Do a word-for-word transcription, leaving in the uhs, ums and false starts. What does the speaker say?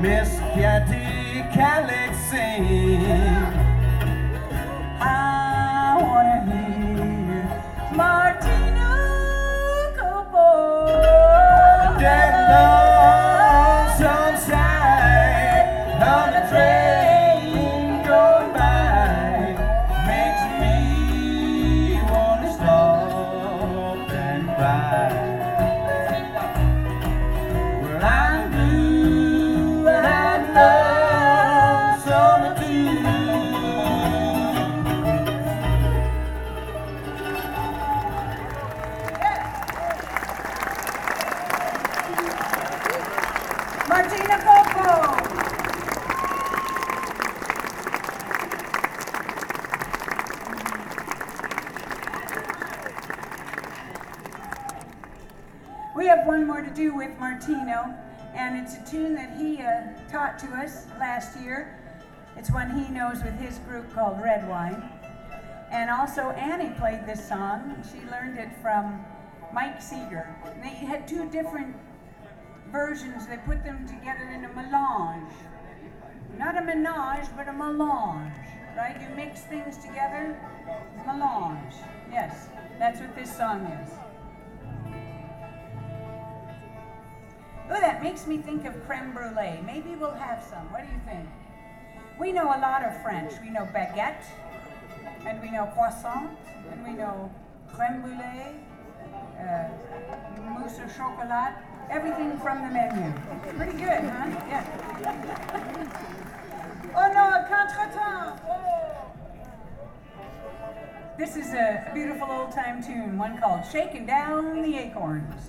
Miss Katty Calic sing. I wanna hear Martina Copo. that lonesome side on the train going by makes me wanna stop and cry. Well, I'm blue and lonesome too. Martina Copo. We have one more to do with Martino, and it's a tune that he uh, taught to us last year. It's one he knows with his group called Red Wine. And also Annie played this song. She learned it from Mike Seeger. And they had two different versions. They put them together in a melange. Not a menage, but a melange, right? You mix things together, melange. Yes, that's what this song is. Oh, that makes me think of creme brulee. Maybe we'll have some. What do you think? We know a lot of French. We know baguette, and we know croissant, and we know creme brulee, uh, mousse au chocolat, everything from the menu. Pretty good, huh? Yeah. Oh no, contretemps! Oh. This is a beautiful old time tune, one called Shaking Down the Acorns.